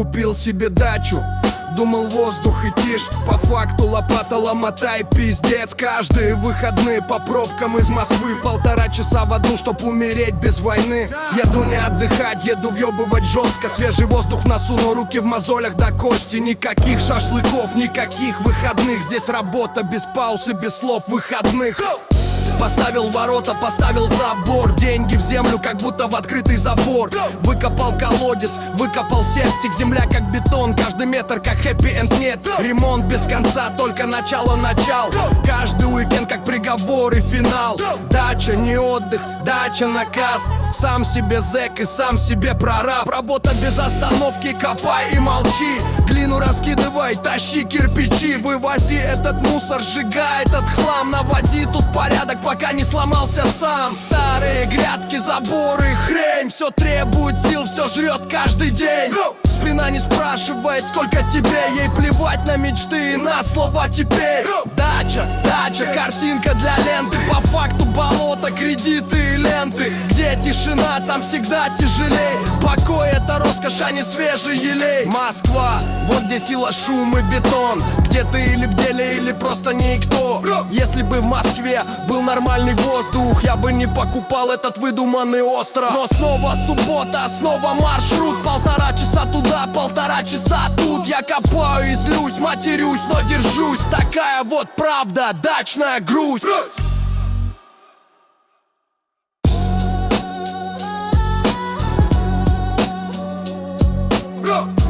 Купил себе дачу, думал воздух и тишь. По факту лопата, ломота и пиздец. Каждые выходные по пробкам из Москвы. 1,5 часа в одну, чтоб умереть без войны. Еду не отдыхать, еду въебывать жестко. Свежий воздух в носу, но руки в мозолях до кости. Никаких шашлыков, никаких выходных. Здесь работа без пауз и без слов выходных. Поставил ворота, поставил забор. Деньги в землю, как будто в открытый забор. Выкопал колодец, выкопал септик. Земля как бетон, каждый метр как хэппи-энд нет. Ремонт без конца, только начало начал. Каждый уикенд как приговор и финал. Дача не отдых, дача наказ. Сам себе зэк и сам себе прораб. Работа без остановки, копай и молчи. Глину раскидывай, тащи кирпичи. Вывози этот мусор, сжигай этот хлам. Наводи тут порядок, пока не сломался сам. Старые грядки, заборы, хрень. Все требует сил, все жрет каждый день. Спина не спрашивает, сколько тебе. Ей плевать на мечты и на слова теперь. Дача, дача, картинка для ленты. По факту болото, кредиты и ленты. Где тишина, там всегда тяжелей. Покой — это роскошь, а не свежий елей. Москва, вот где сила, шум и бетон. Где ты или в деле, или просто никто. Если бы в Москве был нормальный воздух, я бы не покупал этот выдуманный остров. Но снова суббота, снова маршрут. 1,5 часа туда, 1,5 часа тут. Я копаю и злюсь, матерюсь, но держусь. Такая вот правда, дачная грусть. Bro.